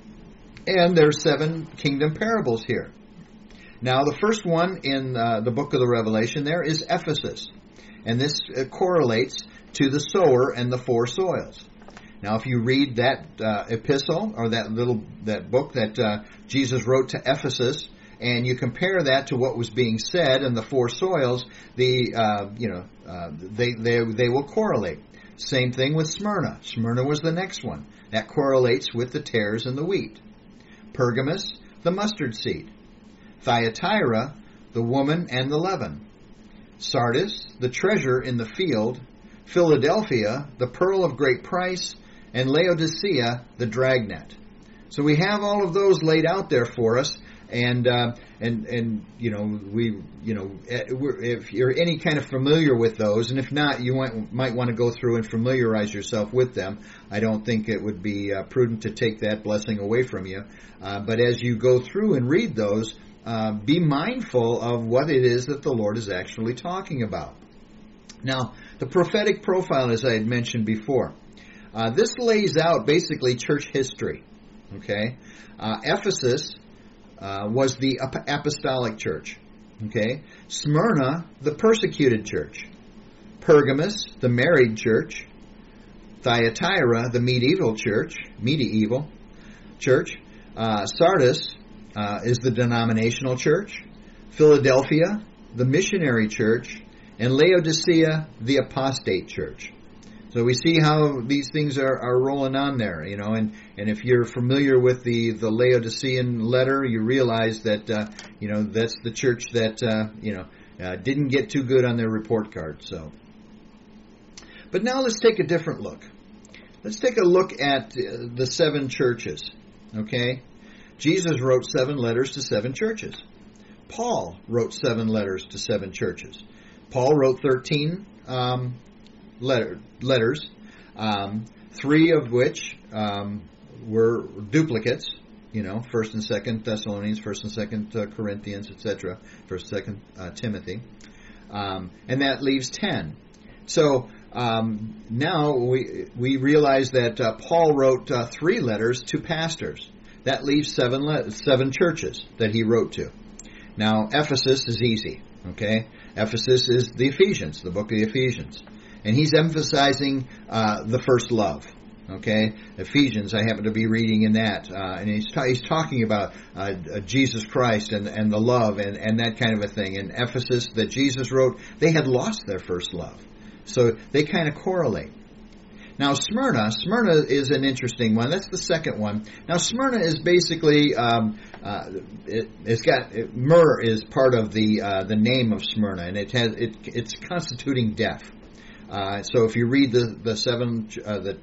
S2: and there's seven kingdom parables here. Now, the first one in uh, the book of the Revelation there is Ephesus, and this uh, correlates to the sower and the four soils. Now, if you read that uh, epistle or that little that book that uh, Jesus wrote to Ephesus, and you compare that to what was being said in the four soils, the uh, you know uh, they they they will correlate. Same thing with Smyrna. Smyrna was the next one. That correlates with the tares and the wheat. Pergamos, the mustard seed. Thyatira, the woman and the leaven. Sardis, the treasure in the field. Philadelphia, the pearl of great price. And Laodicea, the dragnet. So we have all of those laid out there for us. And uh, and and you know we you know if you're any kind of familiar with those, and if not, you might might want to go through and familiarize yourself with them. I don't think it would be uh, prudent to take that blessing away from you. Uh, but as you go through and read those, uh, be mindful of what it is that the Lord is actually talking about. Now, the prophetic profile, as I had mentioned before, uh, this lays out basically church history. Okay, uh, Ephesus. Uh, was the apostolic church. Okay, Smyrna, the persecuted church. Pergamos, the married church. Thyatira, the medieval church, medieval church. Uh, Sardis uh, is the denominational church. Philadelphia, the missionary church. And Laodicea, the apostate church. So we see how these things are, are rolling on there, you know, and, and if you're familiar with the, the Laodicean letter, you realize that, uh, you know, that's the church that, uh, you know, uh, didn't get too good on their report card, so. But now let's take a different look. Let's take a look at uh, the seven churches, okay? Jesus wrote seven letters to seven churches. Paul wrote seven letters to seven churches. Paul wrote thirteen um Letter, letters, um, three of which um, were duplicates, you know, First and Second Thessalonians, First and Second uh, Corinthians, et cetera, First and Second uh, Timothy, um, and that leaves ten. So um, now we we realize that uh, Paul wrote uh, three letters to pastors. That leaves seven le- seven churches that he wrote to. Now Ephesus is easy. Okay, Ephesus is the Ephesians, the book of the Ephesians. And he's emphasizing uh, the first love. Okay, Ephesians, I happen to be reading in that, uh, and he's, ta- he's talking about uh, uh, Jesus Christ and, and the love and, and that kind of a thing. And Ephesus, that Jesus wrote, they had lost their first love. So they kind of correlate. Now Smyrna, Smyrna is an interesting one. That's the second one. Now Smyrna is basically, um, uh, it, it's got, it, myrrh is part of the uh, the name of Smyrna, and it has it, it's constituting death. Uh, so if you read the the seven uh, the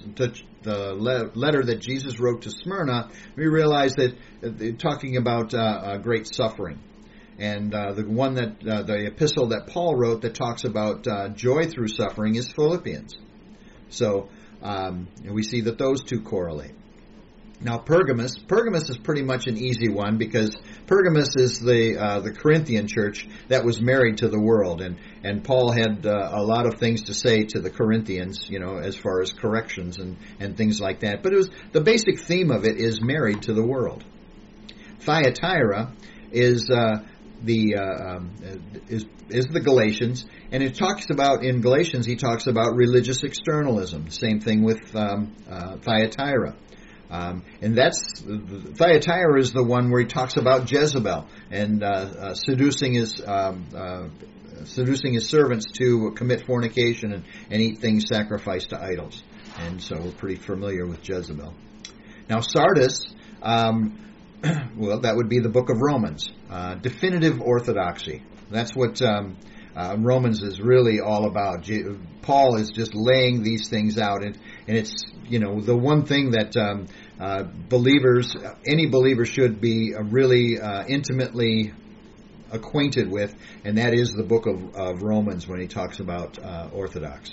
S2: the le- letter that Jesus wrote to Smyrna, we realize that uh, talking about uh, uh, great suffering, and uh, the one that uh, the epistle that Paul wrote that talks about uh, joy through suffering is Philippians. So um, we see that those two correlate. Now Pergamos, Pergamos is pretty much an easy one because Pergamos is the uh, the Corinthian church that was married to the world, and and Paul had uh, a lot of things to say to the Corinthians, you know, as far as corrections and and things like that. But it was the basic theme of it is married to the world. Thyatira is uh, the uh, um, is is the Galatians, and it talks about in Galatians he talks about religious externalism. Same thing with um, uh, Thyatira. Um, and that's, Thyatira is the one where he talks about Jezebel and uh, uh, seducing his um, uh, seducing his servants to commit fornication and, and eat things sacrificed to idols. And so we're pretty familiar with Jezebel. Now Sardis, um, well, that would be the book of Romans. Uh, definitive orthodoxy. That's what um, uh, Romans is really all about. Paul is just laying these things out, and, and it's, you know, the one thing that um, uh, believers, any believer should be uh, really uh, intimately acquainted with, and that is the book of, of Romans when he talks about uh, Orthodox.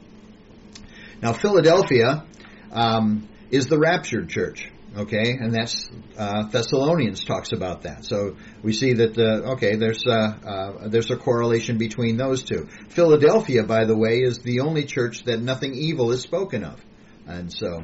S2: Now, Philadelphia um, is the raptured church, okay, and that's uh, Thessalonians talks about that. So we see that, uh, okay, there's uh, uh, there's a correlation between those two. Philadelphia, by the way, is the only church that nothing evil is spoken of. And so,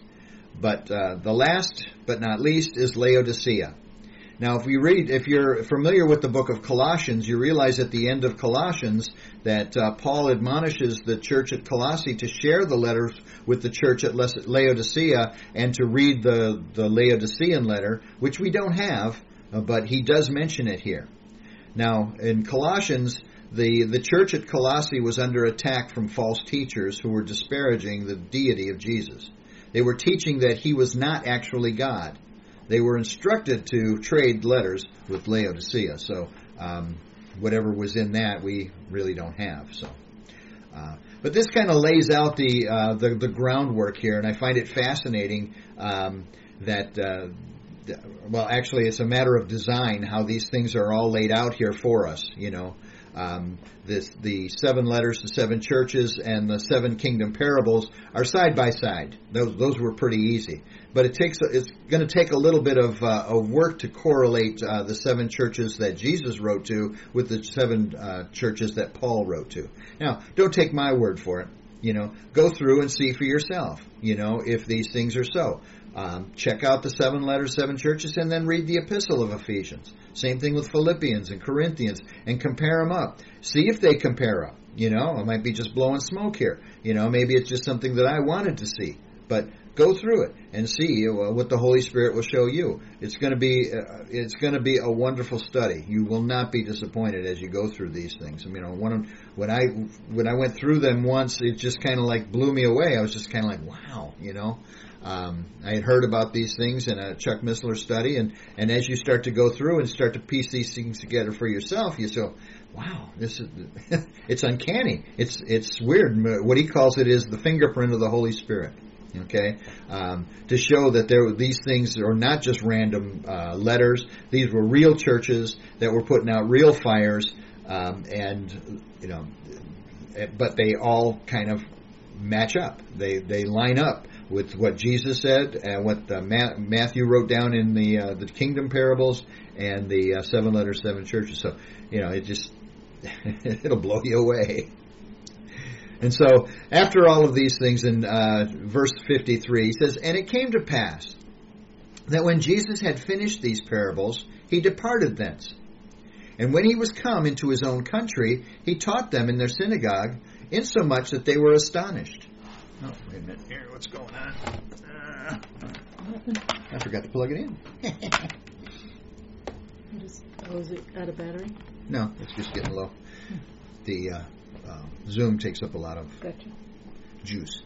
S2: but uh, the last but not least is Laodicea. Now, if we read, if you're familiar with the book of Colossians, you realize at the end of Colossians that uh, Paul admonishes the church at Colossae to share the letters with the church at Laodicea and to read the, the Laodicean letter, which we don't have, uh, but he does mention it here. Now, in Colossians, The the church at Colossae was under attack from false teachers who were disparaging the deity of Jesus. They were teaching that he was not actually God. They were instructed to trade letters with Laodicea. So um, whatever was in that, we really don't have. So, uh, but this kind of lays out the, uh, the the groundwork here, and I find it fascinating um, that. Uh, well, actually, it's a matter of design how these things are all laid out here for us. You know. Um, this, the seven letters to seven churches and the seven kingdom parables are side by side. Those those were pretty easy, but it takes it's going to take a little bit of, uh, of work to correlate uh, the seven churches that Jesus wrote to with the seven uh, churches that Paul wrote to. Now, don't take my word for it. You know, go through and see for yourself. You know, if these things are so. Um, check out the seven letters, seven churches, and then read the epistle of Ephesians. Same thing with Philippians and Corinthians, and compare them up. See if they compare up. You know, I might be just blowing smoke here. You know, maybe it's just something that I wanted to see. But go through it and see what the Holy Spirit will show you. It's going to be uh, it's going to be a wonderful study. You will not be disappointed as you go through these things. I mean, you know, when when I when I went through them once, it just kind of like blew me away. I was just kind of like, wow, you know. Um, I had heard about these things in a Chuck Missler study, and, and as you start to go through and start to piece these things together for yourself, you say, wow, this is it's uncanny. It's it's weird. What he calls it is the fingerprint of the Holy Spirit. Okay, um, to show that there these things are not just random uh, letters. These were real churches that were putting out real fires, um, and you know, but they all kind of match up. They they line up with what Jesus said and what uh, Ma- Matthew wrote down in the uh, the kingdom parables and the uh, seven letters, seven churches. So, you know, it just it'll blow you away. And so, after all of these things, in uh, verse fifty-three, he says, "And it came to pass that when Jesus had finished these parables, he departed thence. And when he was come into his own country, he taught them in their synagogue, insomuch that they were astonished. Oh, wait a minute. Here, what's going on? Uh, I forgot to plug it in.
S1: Just, oh, is it out of battery?
S2: No, it's just getting low. The uh, uh, Zoom takes up a lot of
S1: Gotcha.
S2: juice.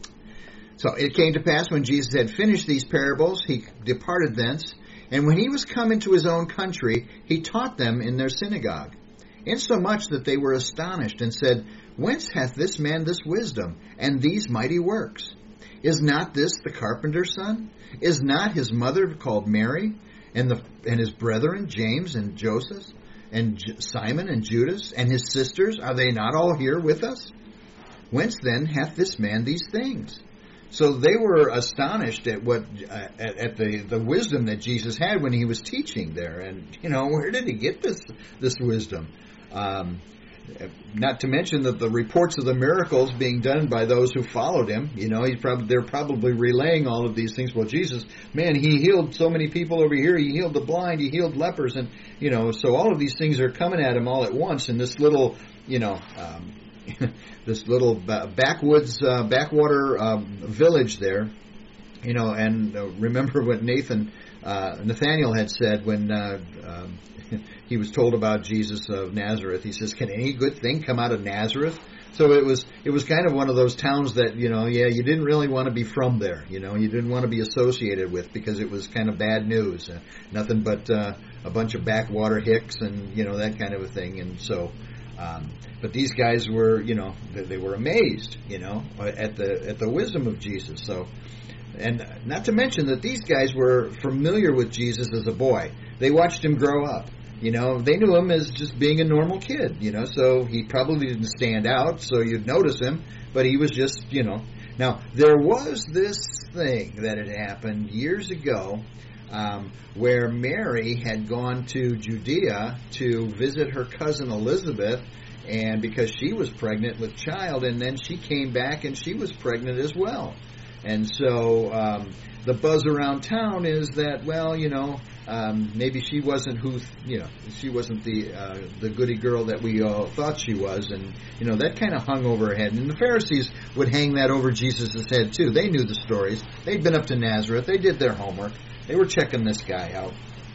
S2: So it came to pass when Jesus had finished these parables, he departed thence, and when he was come into his own country, he taught them in their synagogue, insomuch that they were astonished, and said, Whence hath this man this wisdom, and these mighty works? Is not this the carpenter's son? Is not his mother called Mary, and the and his brethren James and Joseph, and J- Simon and Judas, and his sisters? Are they not all here with us? Whence then hath this man these things? So they were astonished at what uh, at, at the, the wisdom that Jesus had when he was teaching there, and you know, where did he get this this wisdom? Um, not to mention that the reports of the miracles being done by those who followed him. You know, he's probably they're probably relaying all of these things. Well, Jesus, man, he healed so many people over here. He healed the blind. He healed lepers, and you know, so all of these things are coming at him all at once in this little, you know. Um, this little backwoods, uh, backwater um, village there, you know, and uh, remember what Nathan, uh, Nathaniel had said when uh, um, he was told about Jesus of Nazareth. He says, "Can any good thing come out of Nazareth?" So it was, it was kind of one of those towns that, you know, yeah, you didn't really want to be from there, you know, you didn't want to be associated with because it was kind of bad news, uh, nothing but uh, a bunch of backwater hicks and, you know, that kind of a thing, and so. Um, but these guys were, you know, they, they were amazed, you know, at the at the wisdom of Jesus. So, and not to mention that these guys were familiar with Jesus as a boy. They watched him grow up. You know, they knew him as just being a normal kid. You know, so he probably didn't stand out, so you'd notice him. But he was just, you know. Now there was this thing that had happened years ago. Um, where Mary had gone to Judea to visit her cousin Elizabeth, and because she was pregnant with child, and then she came back and she was pregnant as well. And so um, the buzz around town is that, well, you know, um, maybe she wasn't who, you know, she wasn't the uh, the goody girl that we all thought she was, and you know that kind of hung over her head. And the Pharisees would hang that over Jesus' head too. They knew the stories. They'd been up to Nazareth. They did their homework. They were checking this guy out.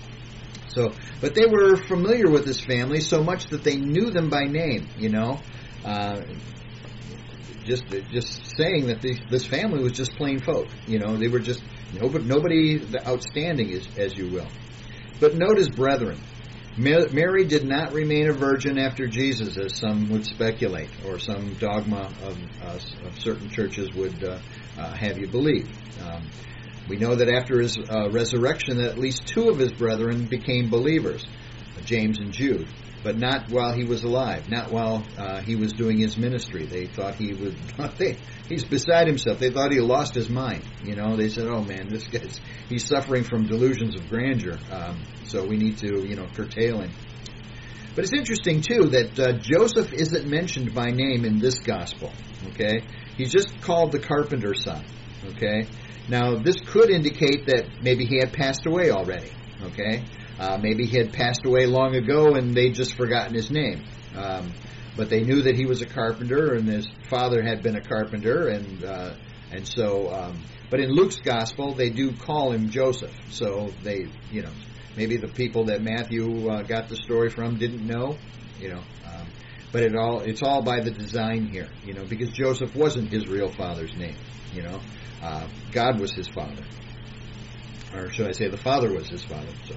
S2: So, but they were familiar with his family so much that they knew them by name, you know. Uh, just just saying that the, this family was just plain folk, you know. They were just, nobody, nobody outstanding, as, as you will. But note his brethren. Mary did not remain a virgin after Jesus, as some would speculate, or some dogma of, uh, of certain churches would uh, uh, have you believe. Um, We know that after his uh, resurrection, that at least two of his brethren became believers, James and Jude, but not while he was alive, not while uh, he was doing his ministry. They thought he would, they, he's beside himself. They thought he lost his mind. You know, they said, oh man, this guy's, he's suffering from delusions of grandeur, um, so we need to, you know, curtail him. But it's interesting, too, that uh, Joseph isn't mentioned by name in this gospel, okay? He's just called the carpenter's son, okay? Now, this could indicate that maybe he had passed away already, okay? Uh, maybe he had passed away long ago and they'd just forgotten his name. Um, but they knew that he was a carpenter and his father had been a carpenter, and uh, and so, um, but in Luke's gospel, they do call him Joseph. So they, you know, maybe the people that Matthew uh, got the story from didn't know, you know. Um, but it all it's all by the design here, you know, because Joseph wasn't his real father's name, you know. Uh, God was his father. Or should I say the Father was his father. So.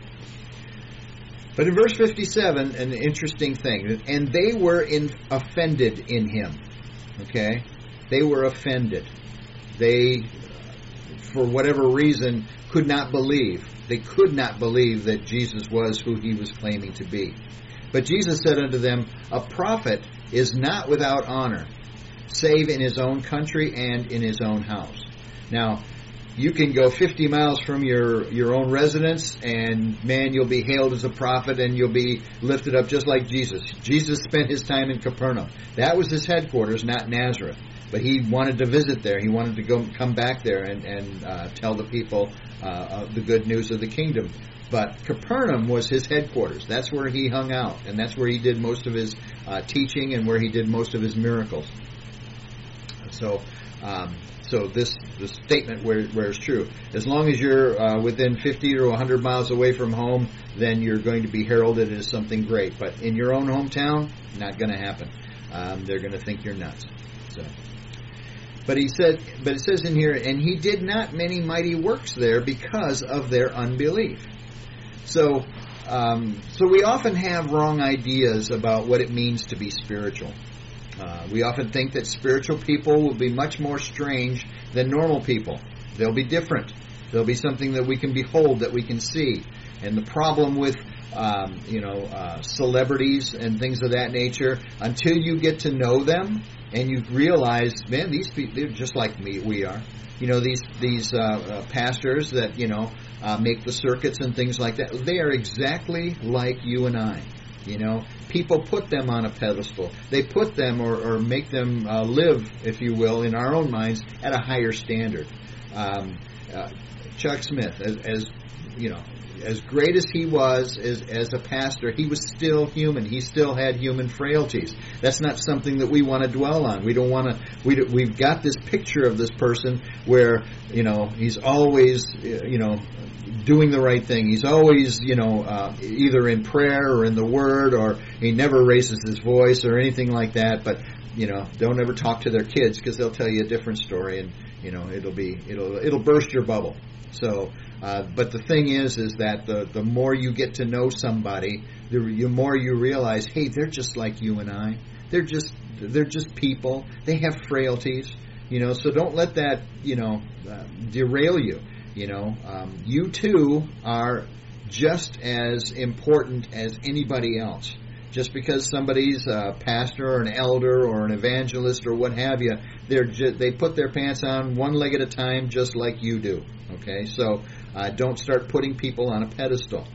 S2: But in verse fifty-seven, an interesting thing. And they were in, offended in him. Okay? They were offended. They, for whatever reason, could not believe. They could not believe that Jesus was who he was claiming to be. But Jesus said unto them, a prophet is not without honor, save in his own country and in his own house. Now, you can go fifty miles from your, your own residence, and man, you'll be hailed as a prophet, and you'll be lifted up just like Jesus. Jesus spent his time in Capernaum. That was his headquarters, not Nazareth. But he wanted to visit there. He wanted to go come back there and, and uh, tell the people uh, of the good news of the kingdom. But Capernaum was his headquarters. That's where he hung out, and that's where he did most of his uh, teaching and where he did most of his miracles. So, um, so this this statement wears true. As long as you're uh, within fifty or one hundred miles away from home, then you're going to be heralded as something great. But in your own hometown, not going to happen. Um, they're going to think you're nuts. So. But he said, but it says in here, and he did not many mighty works there because of their unbelief. So, um, so we often have wrong ideas about what it means to be spiritual. Uh, we often think that spiritual people will be much more strange than normal people. They'll be different. They'll be something that we can behold, that we can see. And the problem with, um, you know, uh, celebrities and things of that nature, until you get to know them and you realize, man, these people, they're just like me. We are. You know, these these uh, uh, pastors that, you know, uh, make the circuits and things like that, they are exactly like you and I. You know, people put them on a pedestal. They put them or, or make them uh, live, if you will, in our own minds at a higher standard. Um, uh, Chuck Smith, as, as you know, as great as he was as, as a pastor, he was still human. He still had human frailties. That's not something that we want to dwell on. We don't want to. We do, we've got this picture of this person where, you know, he's always, you know, doing the right thing. He's always, you know, uh, either in prayer or in the Word, or he never raises his voice or anything like that. But, you know, don't ever talk to their kids because they'll tell you a different story, and, you know, it'll be it'll it'll burst your bubble. So, uh, but the thing is, is that the the more you get to know somebody, the, the more you realize, hey, they're just like you and I. They're just they're just people. They have frailties, you know. So don't let that, you know, uh, derail you. You know, um, you too are just as important as anybody else. Just because somebody's a pastor or an elder or an evangelist or what have you, they're ju- they put their pants on one leg at a time, just like you do. Okay, so uh, don't start putting people on a pedestal.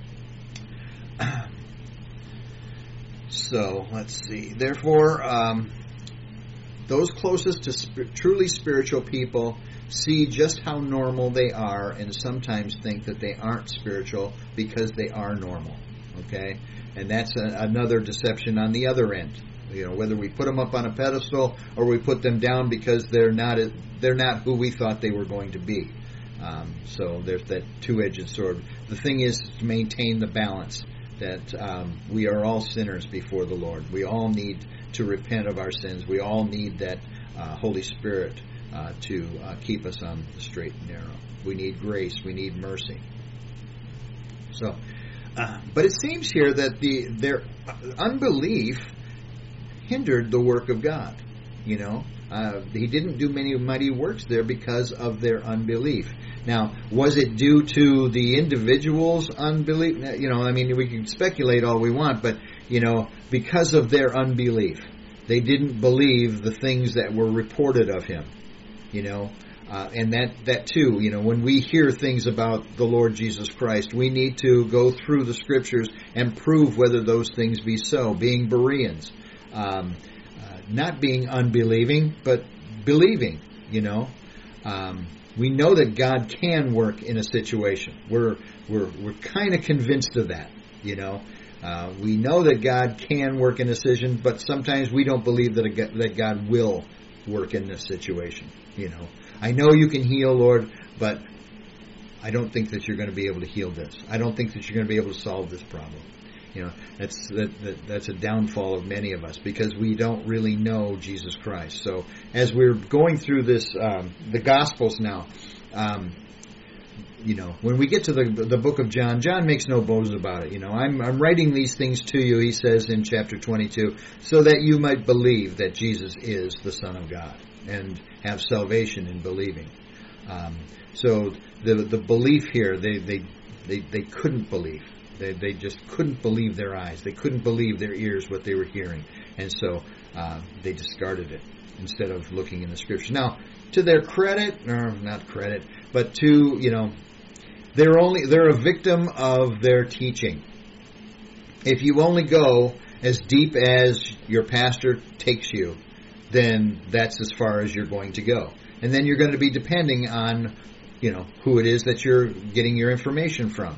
S2: So let's see. Therefore, um, those closest to sp- truly spiritual people see just how normal they are, and sometimes think that they aren't spiritual because they are normal. Okay, and that's a, another deception on the other end. You know, whether we put them up on a pedestal or we put them down because they're not a, they're not who we thought they were going to be. Um, so there's that two-edged sword. The thing is to maintain the balance that um, we are all sinners before the Lord. We all need to repent of our sins. We all need that uh, Holy Spirit uh, to uh, keep us on the straight and narrow. We need grace. We need mercy. So, uh, but it seems here that the their unbelief hindered the work of God. You know, uh, he didn't do many mighty works there because of their unbelief. Now, was it due to the individual's unbelief? You know, I mean, we can speculate all we want, but, you know, because of their unbelief, they didn't believe the things that were reported of him, you know. Uh, and that, that too, you know, when we hear things about the Lord Jesus Christ, we need to go through the Scriptures and prove whether those things be so, being Bereans. Um, uh, not being unbelieving, but believing, you know. Um, we know that God can work in a situation. We're we're we're kind of convinced of that, you know. Uh, we know that God can work in a situation, but sometimes we don't believe that a, that God will work in this situation, you know. I know you can heal, Lord, but I don't think that you're going to be able to heal this. I don't think that you're going to be able to solve this problem. You know, that's that, that that's a downfall of many of us because we don't really know Jesus Christ. So as we're going through this, um, the Gospels now, um, you know, when we get to the the book of John, John makes no bones about it. You know, I'm I'm writing these things to you, he says in chapter twenty-two, so that you might believe that Jesus is the Son of God and have salvation in believing. Um, so the the belief here, they they they, they couldn't believe. They they just couldn't believe their eyes. They couldn't believe their ears what they were hearing. And so uh, they discarded it instead of looking in the Scriptures. Now, to their credit, or not credit, but to, you know, they're only they're a victim of their teaching. If you only go as deep as your pastor takes you, then that's as far as you're going to go. And then you're going to be depending on, you know, who it is that you're getting your information from.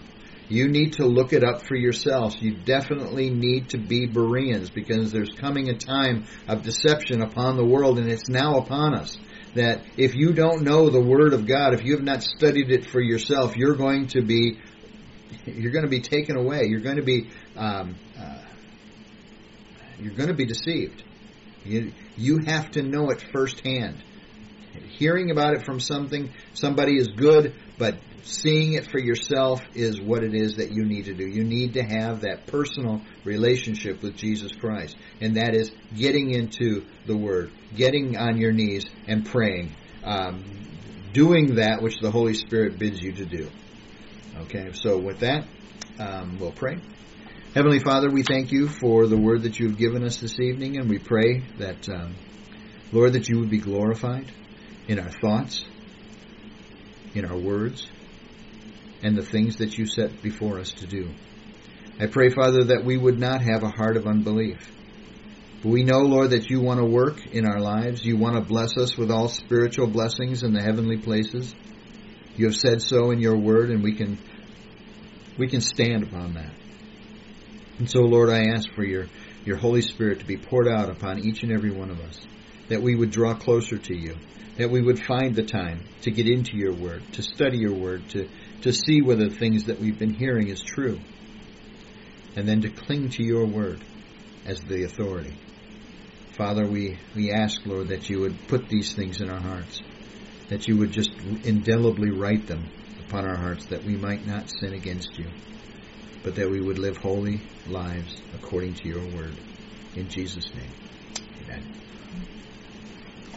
S2: You need to look it up for yourselves. You definitely need to be Bereans, because there's coming a time of deception upon the world, and it's now upon us. That if you don't know the Word of God, if you have not studied it for yourself, you're going to be you're going to be taken away. You're going to be um, uh, you're going to be deceived. You you have to know it firsthand. Hearing about it from something somebody is good, but seeing it for yourself is what it is that you need to do. You need to have that personal relationship with Jesus Christ, and that is getting into the Word, getting on your knees and praying, um, doing that which the Holy Spirit bids you to do. Okay, so with that, um, we'll pray. Heavenly Father, we thank you for the Word that you've given us this evening, and we pray that, um, Lord, that you would be glorified in our thoughts, in our words, and the things that you set before us to do. I pray, Father, that we would not have a heart of unbelief. But we know, Lord, that you want to work in our lives. You want to bless us with all spiritual blessings in the heavenly places. You have said so in your word, and we can we can stand upon that. And so, Lord, I ask for your, your Holy Spirit to be poured out upon each and every one of us, that we would draw closer to you, that we would find the time to get into your word, to study your word, to to see whether the things that we've been hearing is true, and then to cling to your word as the authority. Father, we, we ask, Lord, that you would put these things in our hearts, that you would just indelibly write them upon our hearts, that we might not sin against you, but that we would live holy lives according to your word. In Jesus' name, amen.